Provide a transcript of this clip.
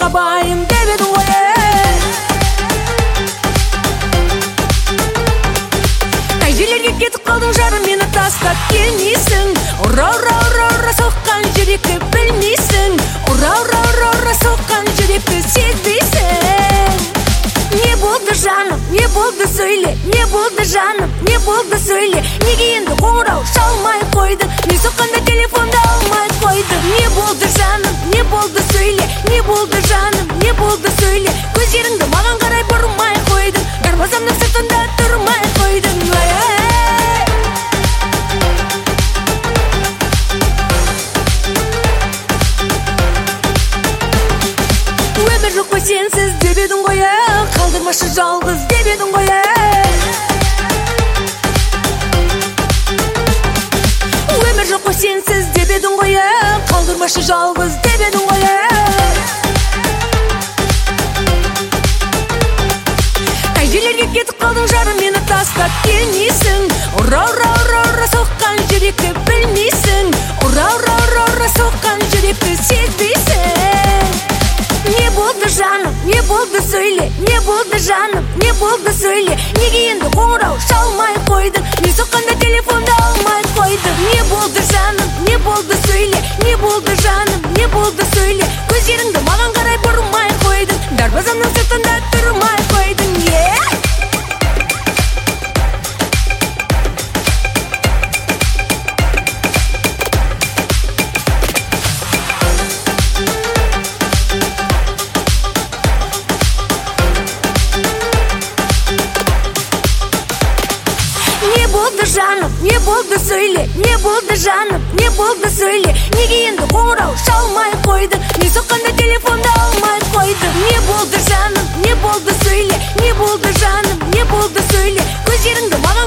Ұрмабайын деп едің ғой. Қай жерлерге кетіп қалдың жарым, мені тастап келмейсің. Ұра соққан жүректі білмейсің. Ұра соққан жүректі сезбейсің. Не болды жаным, не болды сөйле, не болды жаным, не болды сөйле. Неге енді қоңырау шалмай қойды, не соққанда телефонды алмай қойды. Не болды жаным, не болды сөйле, не болды жаным, не болды сөйле. Көздеріңді маған қарай бұрмай қойдың, дарбазамның сыртында тұрмай қойдың. Өмір жоқ қой сенсіз деп едің ғой, қалдырмашы жалғыз деп едің ғой. Өмір жоқ қой сенсіз деп едің ғой, қалдырмашы жалғыз деп едің ғой. Қай жерлерге кетіп қалдың жарым, мені тастап келмейсің. Ұра соққан жүректі білмейсің. Ұра соққан жүректі сезбейсің. Не болды жаным, не болды сөйле, не болды жаным, не болды сөйле. Неге енді қоңырау шалмай қойдың, не соққанда телефонды алмай қойдың. Не болды жаным, не болды сөйле, не болды жаным, не болды сөйле. Көздеріңді маған қарай бұрмай қойдың, дарбазамның сыртында тұрмай қойдың. Не болды жаным, не болды сөйле, не болды жаным, не болды сөйле. Неге енді қоңырау шалмай қойдың, не соққанда телефонды алмай қойдың. Не болды жаным, не болды сөйле, не болды жаным, не болды сөйле. Көздеріңді маған